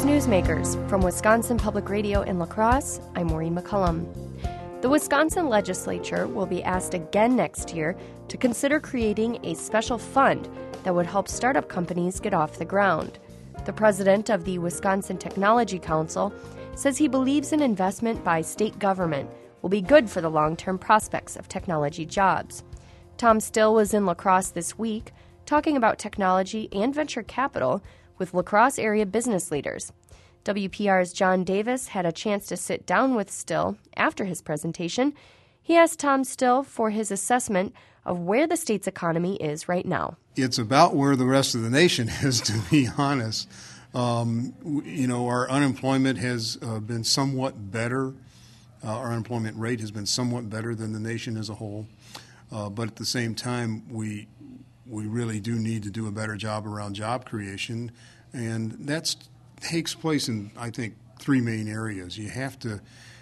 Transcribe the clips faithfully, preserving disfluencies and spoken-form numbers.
Newsmakers. From Wisconsin Public Radio in La Crosse, I'm Maureen McCullum. The Wisconsin legislature will be asked again next year to consider creating a special fund that would help startup companies get off the ground. The president of the Wisconsin Technology Council says he believes an investment by state government will be good for the long-term prospects of technology jobs. Tom Still was in La Crosse this week talking about technology and venture capital with La Crosse area business leaders. W P R's John Davis had a chance to sit down with Still after his presentation. He asked Tom Still for his assessment of where the state's economy is right now. It's about where the rest of the nation is, to be honest. Um, you know, our unemployment has uh, been somewhat better. Uh, our unemployment rate has been somewhat better than the nation as a whole. Uh, but at the same time, we we really do need to do a better job around job creation. And that takes place in, I think, three main areas. You have to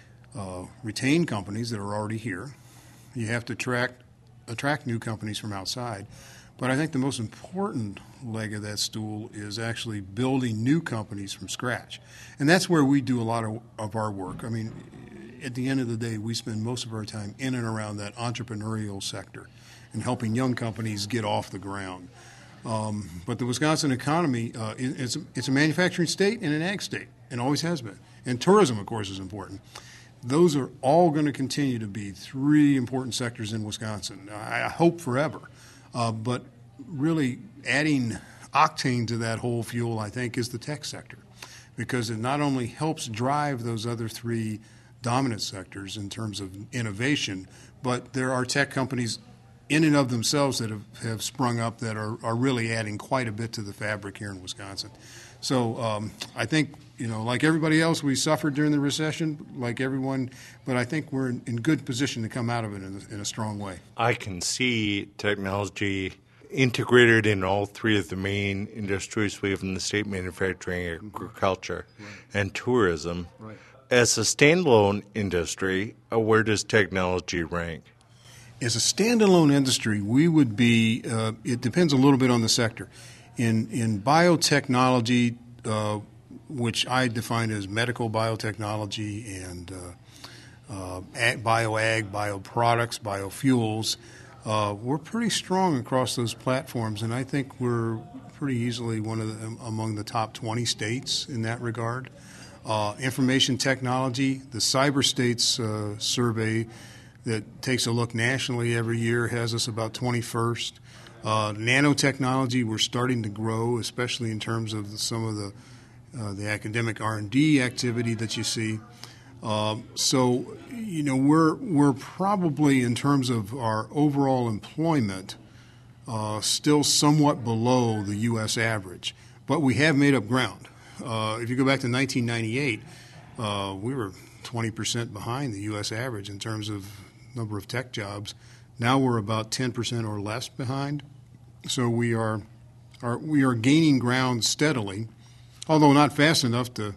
uh, retain companies that are already here. You have to attract, attract new companies from outside. But I think the most important leg of that stool is actually building new companies from scratch. And that's where we do a lot of, of our work. I mean, at the end of the day, we spend most of our time in and around that entrepreneurial sector and helping young companies get off the ground. Um, but the Wisconsin economy, uh, it's, a, it's a manufacturing state and an ag state, and always has been. And tourism, of course, is important. Those are all going to continue to be three important sectors in Wisconsin, I hope forever. Uh, but really adding octane to that whole fuel, I think, is the tech sector, because it not only helps drive those other three dominant sectors in terms of innovation, but there are tech companies in and of themselves that have, have sprung up that are, are really adding quite a bit to the fabric here in Wisconsin. So um, I think, you know, like everybody else, we suffered during the recession, like everyone, but I think we're in, in good position to come out of it in a, in a strong way. I can see technology integrated in all three of the main industries we have in the state: manufacturing, agriculture, right, and tourism. Right. As a standalone industry, uh, where does technology rank? As a standalone industry, we would be, uh, it depends a little bit on the sector. In in biotechnology, uh, which I define as medical biotechnology and uh, uh, ag, bioag, bioproducts, biofuels, uh, we're pretty strong across those platforms, and I think we're pretty easily one of the, among the top twenty states in that regard. Uh, information technology, the Cyber States uh, survey that takes a look nationally every year has us about twenty-first. Uh, nanotechnology, we're starting to grow, especially in terms of the, some of the uh, the academic R and D activity that you see. Uh, so, you know, we're we're probably, in terms of our overall employment, uh, still somewhat below the U S average, but we have made up ground. Uh, if you go back to nineteen ninety-eight, uh, we were twenty percent behind the U S average in terms of number of tech jobs. Now we're about ten percent or less behind. So we are, are we are gaining ground steadily, although not fast enough to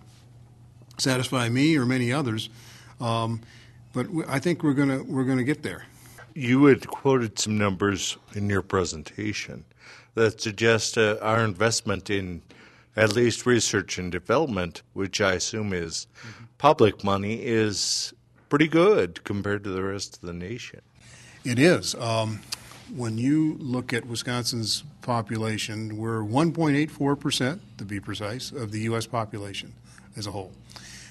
satisfy me or many others. Um, but I think we're gonna we're gonna get there. You had quoted some numbers in your presentation that suggest uh, our investment in at least research and development, which I assume is mm-hmm. public money, is pretty good compared to the rest of the nation. It is. Um, when you look at Wisconsin's population, we're one point eight four percent, to be precise, of the U S population as a whole.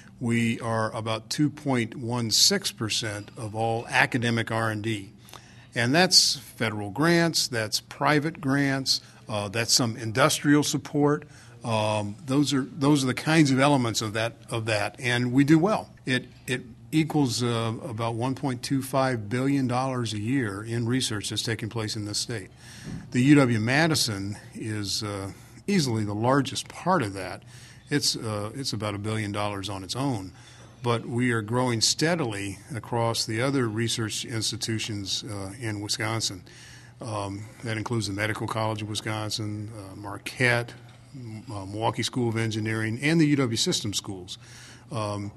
We are about two point one six percent of all academic R and D. And that's federal grants, that's private grants, uh, that's some industrial support. Um, those are those are the kinds of elements of that of that, and we do well. It it equals uh, about one point two five billion dollars a year in research that's taking place in this state. The U W Madison is uh, easily the largest part of that. It's uh, it's about a billion dollars on its own, but we are growing steadily across the other research institutions uh, in Wisconsin. Um, that includes the Medical College of Wisconsin, uh, Marquette, uh, Milwaukee School of Engineering, and the U W System schools. Um,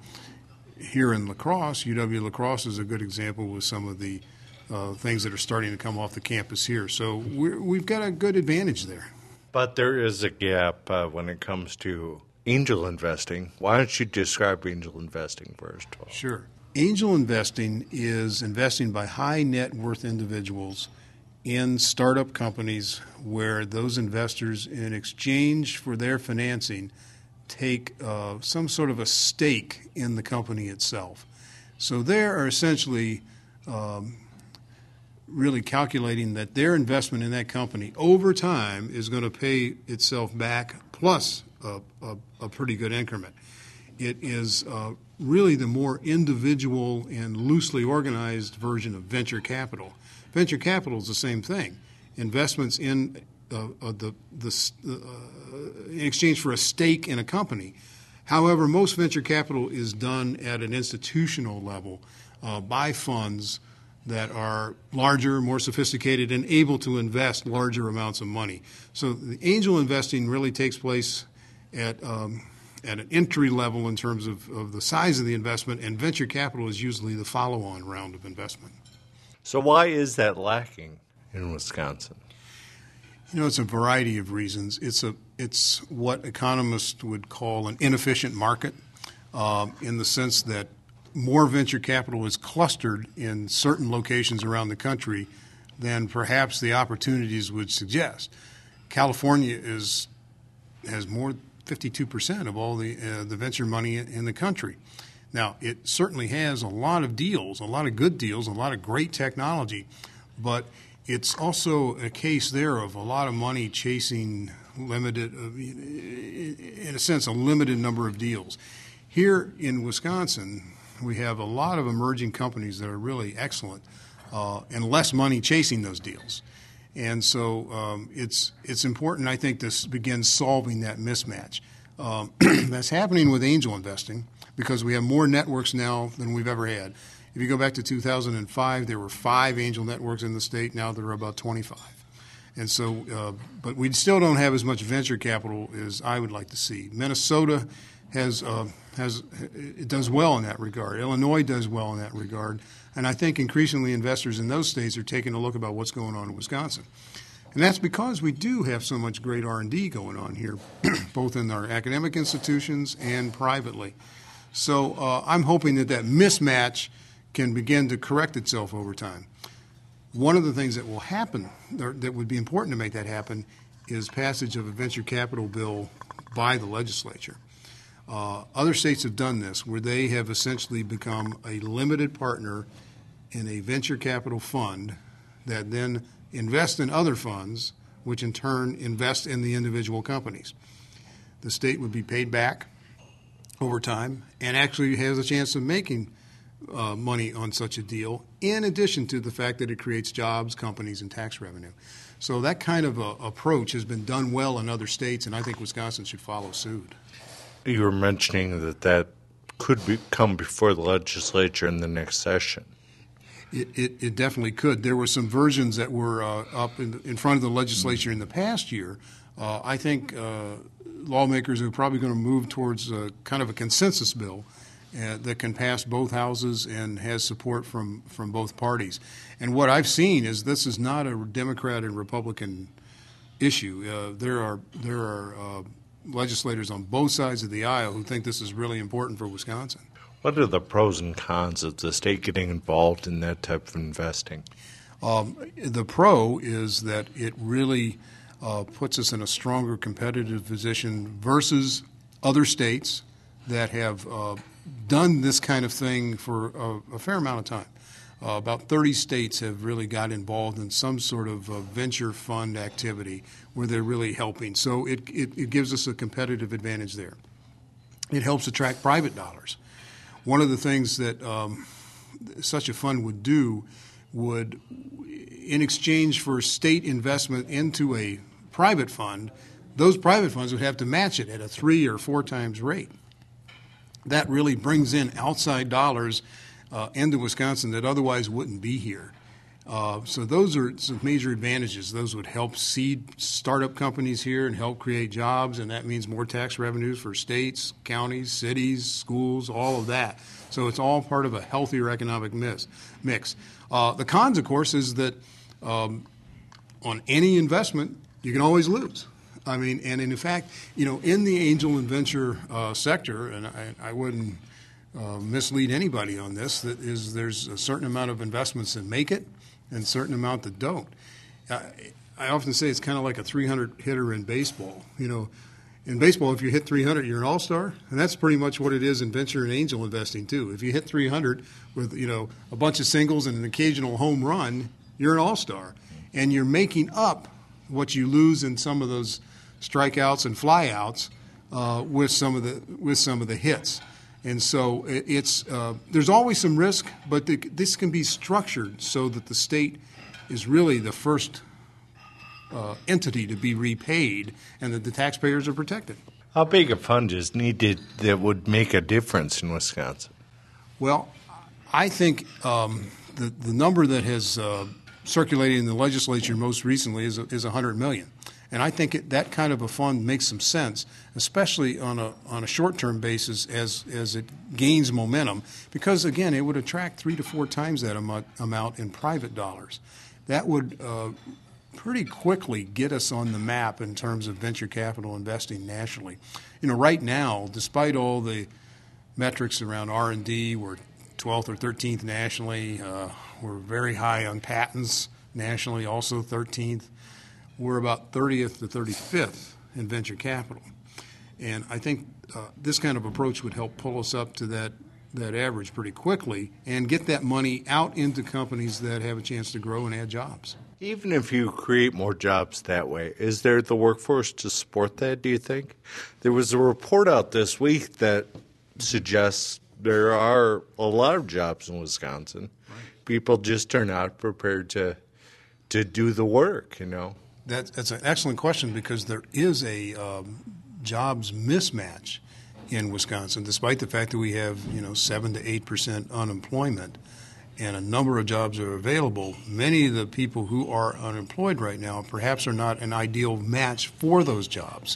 here in La Crosse, U W La Crosse is a good example with some of the uh, things that are starting to come off the campus here. So we're, we've got a good advantage there. But there is a gap uh, when it comes to angel investing. Why don't you describe angel investing first? Sure. Angel investing is investing by high net worth individuals in startup companies where those investors, in exchange for their financing, take uh, some sort of a stake in the company itself. So they are essentially um, really calculating that their investment in that company over time is going to pay itself back plus a, a, a pretty good increment. It is uh, really the more individual and loosely organized version of venture capital. Venture capital is the same thing. Investments in uh, uh, the, the uh, in exchange for a stake in a company. However, most venture capital is done at an institutional level uh, by funds that are larger, more sophisticated, and able to invest larger amounts of money. So the angel investing really takes place at um, at an entry level in terms of, of the size of the investment, and venture capital is usually the follow-on round of investment. So why is that lacking in Wisconsin? You know, it's a variety of reasons. It's a it's what economists would call an inefficient market, um, in the sense that more venture capital is clustered in certain locations around the country than perhaps the opportunities would suggest. California is has more fifty-two percent of all the uh, the venture money in the country. Now, it certainly has a lot of deals, a lot of good deals, a lot of great technology, but it's also a case there of a lot of money chasing limited, uh, in a sense, a limited number of deals. Here in Wisconsin, we have a lot of emerging companies that are really excellent, uh, and less money chasing those deals. And so um, it's it's important, I think, to begin solving that mismatch. Um, that's happening with angel investing because we have more networks now than we've ever had. If you go back to two thousand five, there were five angel networks in the state. Now there are about twenty-five. And so, uh, but we still don't have as much venture capital as I would like to see. Minnesota has uh, has it does well in that regard. Illinois does well in that regard. And I think increasingly investors in those states are taking a look about what's going on in Wisconsin. And that's because we do have so much great R and D going on here, both in our academic institutions and privately. So uh, I'm hoping that that mismatch can begin to correct itself over time. One of the things that will happen, or that would be important to make that happen, is passage of a venture capital bill by the legislature. Uh, other states have done this, where they have essentially become a limited partner in a venture capital fund that then invests in other funds, which in turn invest in the individual companies. The state would be paid back over time and actually has a chance of making uh, money on such a deal, in addition to the fact that it creates jobs, companies, and tax revenue. So that kind of a, approach has been done well in other states, and I think Wisconsin should follow suit. You were mentioning that that could be, come before the legislature in the next session. It, it, it definitely could. There were some versions that were uh, up in, in front of the legislature in the past year. Uh, I think uh, lawmakers are probably going to move towards a, kind of a consensus bill uh, that can pass both houses and has support from, from both parties. And what I've seen is this is not a Democrat and Republican issue. Uh, there are there are uh, legislators on both sides of the aisle who think this is really important for Wisconsin. What are the pros and cons of the state getting involved in that type of investing? Um, the pro is that it really uh, puts us in a stronger competitive position versus other states that have uh, done this kind of thing for a, a fair amount of time. Uh, about thirty states have really got involved in some sort of uh, venture fund activity where they're really helping. So it, it, it gives us a competitive advantage there. It helps attract private dollars. One of the things that um, such a fund would do would, in exchange for state investment into a private fund, those private funds would have to match it at a three or four times rate. That really brings in outside dollars uh, into Wisconsin that otherwise wouldn't be here. Uh, so those are some major advantages. Those would help seed startup companies here and help create jobs, and that means more tax revenues for states, counties, cities, schools, all of that. So it's all part of a healthier economic mix. mix. Uh, the cons, of course, is that um, on any investment, you can always lose. I mean, and in fact, you know, in the angel and venture uh, sector, and I, I wouldn't uh, mislead anybody on this, that is there's a certain amount of investments that make it and a certain amount that don't. I, I often say it's kind of like a three hundred hitter in baseball. You know, in baseball, if you hit three hundred, you're an all-star, and that's pretty much what it is in venture and angel investing too. If you hit three hundred with, you know, a bunch of singles and an occasional home run, you're an all-star, and you're making up what you lose in some of those strikeouts and flyouts uh, with some of the with some of the hits. And so it, it's uh, there's always some risk, but the, this can be structured so that the state is really the first uh, entity to be repaid, and that the taxpayers are protected. How big a fund is needed that would make a difference in Wisconsin? Well, I think um, the the number that has uh, circulated in the legislature most recently is is one hundred million dollars. And I think it, that kind of a fund makes some sense, especially on a on a short-term basis as as it gains momentum, because, again, it would attract three to four times that amount, amount in private dollars. That would uh, pretty quickly get us on the map in terms of venture capital investing nationally. You know, right now, despite all the metrics around R and D, we're twelfth or thirteenth nationally. Uh, we're very high on patents nationally, also thirteenth. We're about thirtieth to thirty-fifth in venture capital. And I think uh, this kind of approach would help pull us up to that, that average pretty quickly and get that money out into companies that have a chance to grow and add jobs. Even if you create more jobs that way, is there the workforce to support that, do you think? There was a report out this week that suggests there are a lot of jobs in Wisconsin. Right. People just are not prepared to to do the work, you know. That's, that's an excellent question, because there is a um, jobs mismatch in Wisconsin, despite the fact that we have, you know, seven to eight percent unemployment, and a number of jobs are available. Many of the people who are unemployed right now perhaps are not an ideal match for those jobs.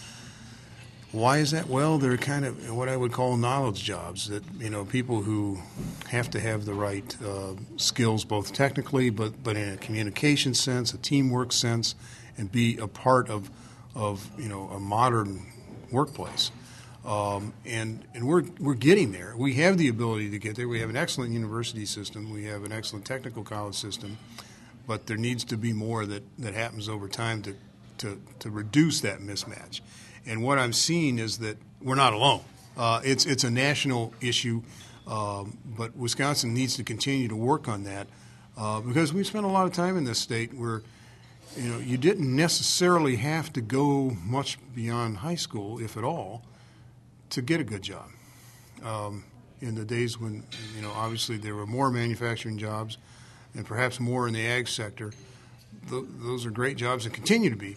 Why is that? Well, they're kind of what I would call knowledge jobs, that, you know, people who have to have the right uh, skills, both technically but, but in a communication sense, a teamwork sense, and be a part of, of you know, a modern workplace. Um, and and we're, we're getting there. We have the ability to get there. We have an excellent university system. We have an excellent technical college system. But there needs to be more that, that happens over time to, to, to reduce that mismatch. And what I'm seeing is that we're not alone. Uh, it's it's a national issue, um, but Wisconsin needs to continue to work on that uh, because we've spent a lot of time in this state where, you know, you didn't necessarily have to go much beyond high school, if at all, to get a good job. Um, in the days when, you know, obviously there were more manufacturing jobs and perhaps more in the ag sector, th- those are great jobs and continue to be.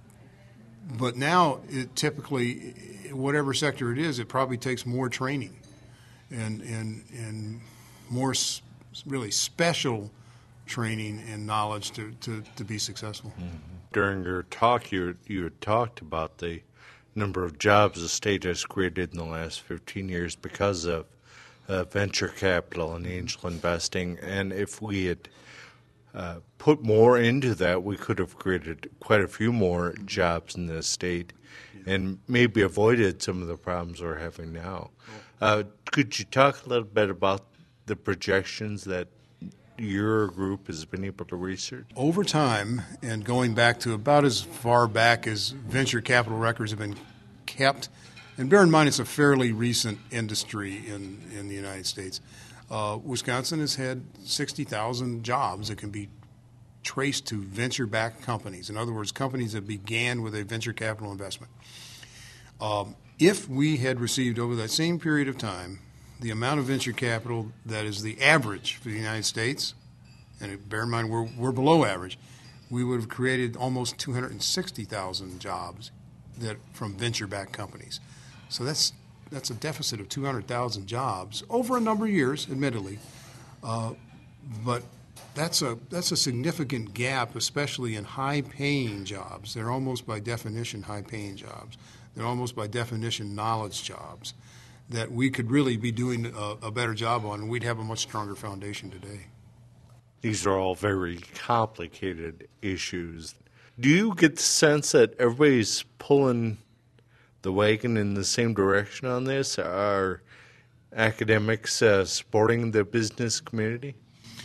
But now, it typically, whatever sector it is, it probably takes more training and and and more s- really special training and knowledge to, to, to be successful. Mm-hmm. During your talk, you you had talked about the number of jobs the state has created in the last fifteen years because of uh, venture capital and angel investing. And if we had Uh, put more into that, we could have created quite a few more jobs in this state and maybe avoided some of the problems we're having now. Uh, could you talk a little bit about the projections that your group has been able to research? Over time, and going back to about as far back as venture capital records have been kept, and bear in mind it's a fairly recent industry in, in the United States, Uh, Wisconsin has had sixty thousand jobs that can be traced to venture-backed companies. In other words, companies that began with a venture capital investment. Um, if we had received over that same period of time the amount of venture capital that is the average for the United States, and bear in mind we're, we're below average, we would have created almost two hundred sixty thousand jobs that from venture-backed companies. So that's That's a deficit of two hundred thousand jobs over a number of years, admittedly, uh, but that's a that's a significant gap, especially in high-paying jobs. They're almost by definition high-paying jobs. They're almost by definition knowledge jobs that we could really be doing a, a better job on, and we'd have a much stronger foundation today. These are all very complicated issues Do you get the sense that everybody's pulling the wagon in the same direction on this? Are academics uh, supporting the business community?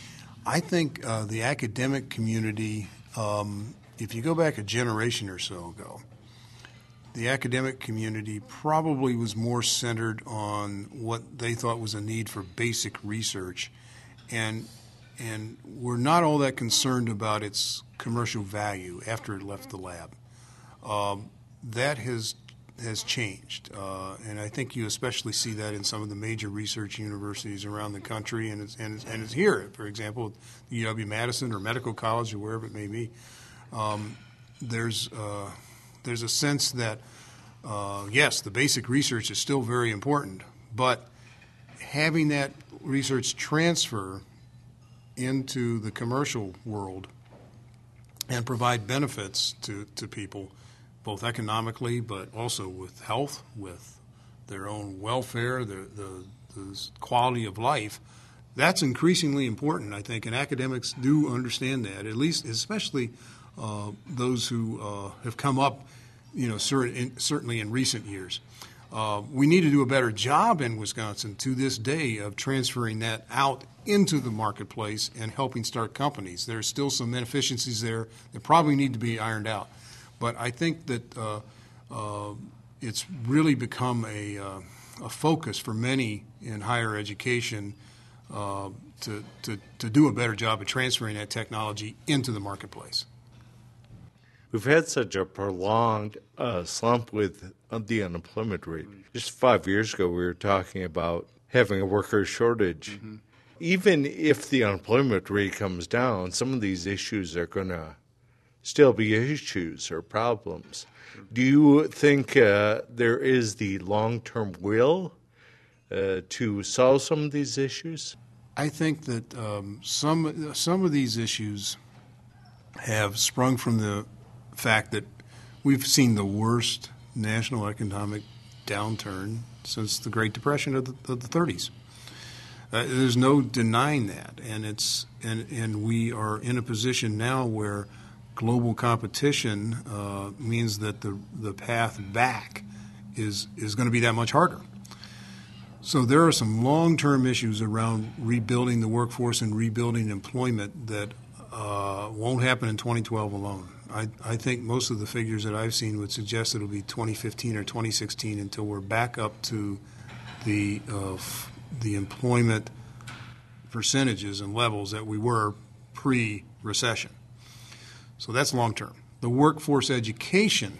I think uh, the academic community, um, if you go back a generation or so ago, the academic community probably was more centered on what they thought was a need for basic research, and and were not all that concerned about its commercial value after it left the lab. Um, that has has changed, uh, and I think you especially see that in some of the major research universities around the country, and it's, and it's, and it's here, for example, the U W Madison or Medical College or wherever it may be. Um, there's uh, there's a sense that, uh, yes, the basic research is still very important, but having that research transfer into the commercial world and provide benefits to, to people, both economically but also with health, with their own welfare, the, the, the quality of life, that's increasingly important, I think, and academics do understand that, at least especially uh, those who uh, have come up, you know, cer- in, certainly in recent years. Uh, we need to do a better job in Wisconsin to this day of transferring that out into the marketplace and helping start companies. There's still some inefficiencies there that probably need to be ironed out. But I think that uh, uh, it's really become a, uh, a focus for many in higher education uh, to, to, to do a better job of transferring that technology into the marketplace. We've had such a prolonged uh, slump with uh, the unemployment rate. Just five years ago, we were talking about having a worker shortage. Mm-hmm. Even if the unemployment rate comes down, some of these issues are going to still be issues or problems. Do you think uh, there is the long-term will uh, to solve some of these issues? I think that um, some some of these issues have sprung from the fact that we've seen the worst national economic downturn since the Great Depression of the, of the thirties. Uh, there's no denying that, and it's and and we are in a position now where global competition uh, means that the the path back is is going to be that much harder. So there are some long-term issues around rebuilding the workforce and rebuilding employment that uh, won't happen in twenty twelve alone. I, I think most of the figures that I've seen would suggest it'll be twenty fifteen or twenty sixteen until we're back up to the uh, f- the employment percentages and levels that we were pre-recession. So that's long term. The workforce education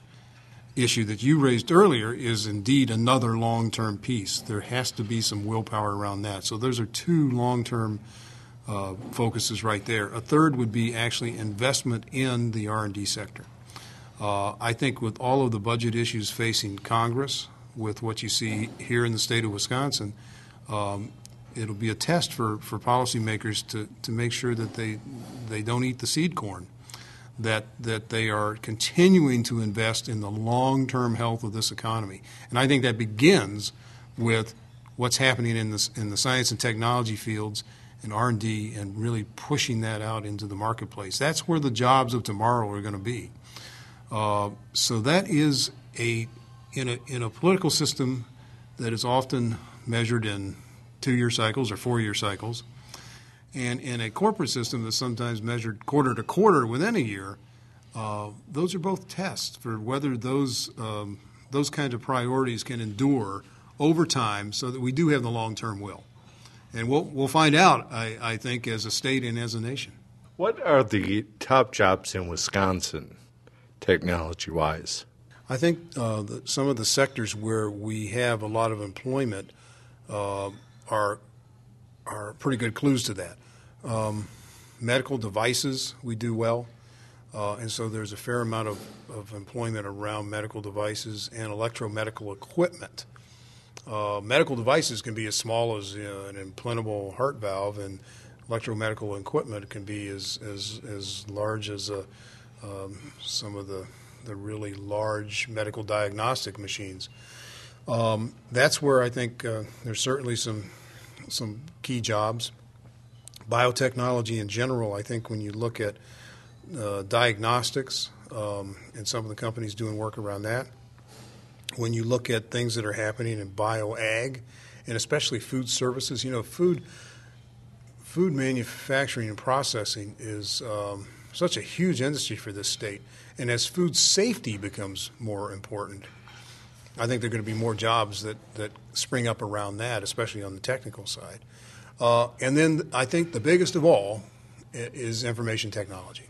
issue that you raised earlier is indeed another long-term piece. There has to be some willpower around that. So those are two long-term uh, focuses right there. A third would be actually investment in the R and D sector. Uh, I think with all of the budget issues facing Congress, with what you see here in the state of Wisconsin, um, it'll be a test for, for policymakers to, to make sure that they they don't eat the seed corn, that that they are continuing to invest in the long-term health of this economy. And I think that begins with what's happening in the, in the science and technology fields and R and D and really pushing that out into the marketplace. That's where the jobs of tomorrow are going to be. Uh, so that is a in a in a political system that is often measured in two-year cycles or four-year cycles, and in a corporate system that's sometimes measured quarter to quarter within a year. Uh, those are both tests for whether those um, those kinds of priorities can endure over time, so that we do have the long-term will. And we'll we'll find out, I, I think, as a state and as a nation. What are the top jobs in Wisconsin, technology-wise? I think uh, the, some of the sectors where we have a lot of employment uh, are are pretty good clues to that. Um, medical devices, we do well, uh, and so there's a fair amount of, of employment around medical devices and electromedical equipment. Uh, medical devices can be as small as you know, an implantable heart valve, and electromedical equipment can be as as, as large as a, um, some of the, the really large medical diagnostic machines. Um, that's where I think uh, there's certainly some some key jobs. Biotechnology in general, I think when you look at uh, diagnostics, um, and some of the companies doing work around that. When you look at things that are happening in bioag, and especially food services, you know, food food manufacturing and processing is um, such a huge industry for this state. And as food safety becomes more important, I think there are going to be more jobs that, that spring up around that, especially on the technical side. Uh, and then I think the biggest of all is information technology.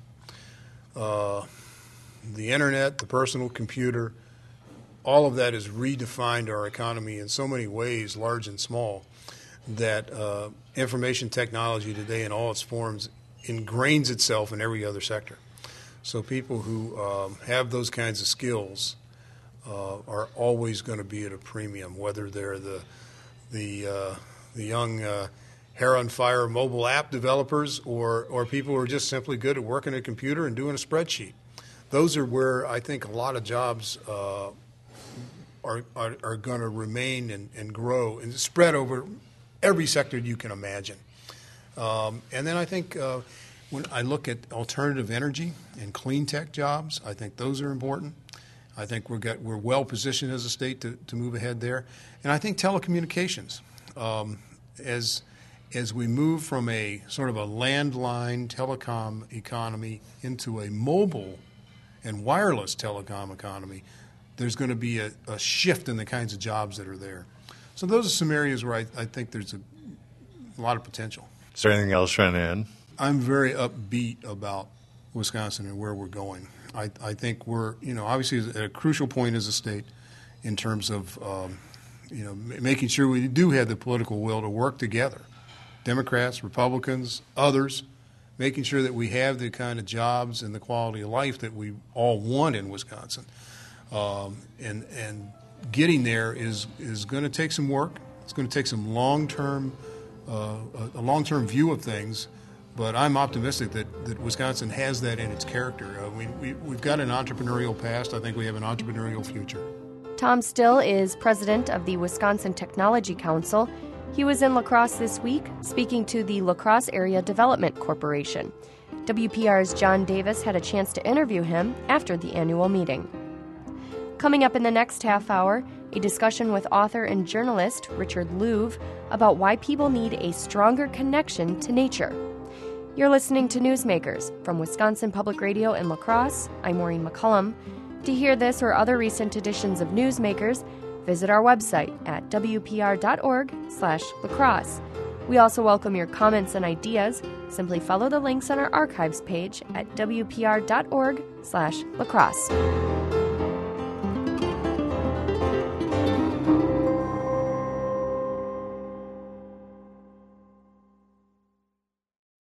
Uh, the internet, the personal computer, all of that has redefined our economy in so many ways, large and small, that uh, information technology today in all its forms ingrains itself in every other sector. So people who um, have those kinds of skills uh, are always going to be at a premium, whether they're the the uh, the young uh, hair on fire mobile app developers or or people who are just simply good at working a computer and doing a spreadsheet. Those are where I think a lot of jobs uh, are are, are going to remain and, and grow and spread over every sector you can imagine. Um, and then I think uh, when I look at alternative energy and clean tech jobs, I think those are important. I think we're got, we're well positioned as a state to, to move ahead there. And I think telecommunications, um, as as we move from a sort of a landline telecom economy into a mobile and wireless telecom economy, there's going to be a, a shift in the kinds of jobs that are there. So those are some areas where I, I think there's a, a lot of potential. Is there anything else you want to add? I'm very upbeat about Wisconsin and where we're going. I, I think we're, you know, obviously at a crucial point as a state in terms of, um, you know, m- making sure we do have the political will to work together, Democrats, Republicans, others, making sure that we have the kind of jobs and the quality of life that we all want in Wisconsin. Um, and and getting there is is going to take some work. It's going to take some long-term, uh, a, a long-term view of things. But I'm optimistic that, that Wisconsin has that in its character. Uh, we, we, we've got an entrepreneurial past. I think we have an entrepreneurial future. Tom Still is president of the Wisconsin Technology Council. He was in La Crosse this week speaking to the La Crosse Area Development Corporation. W P R's John Davis had a chance to interview him after the annual meeting. Coming up in the next half hour, a discussion with author and journalist Richard Louv about why people need a stronger connection to nature. You're listening to Newsmakers from Wisconsin Public Radio in La Crosse. I'm Maureen McCullum. To hear this or other recent editions of Newsmakers, visit our website at w p r dot org slash lacrosse. We also welcome your comments and ideas. Simply follow the links on our archives page at w p r dot org slash lacrosse.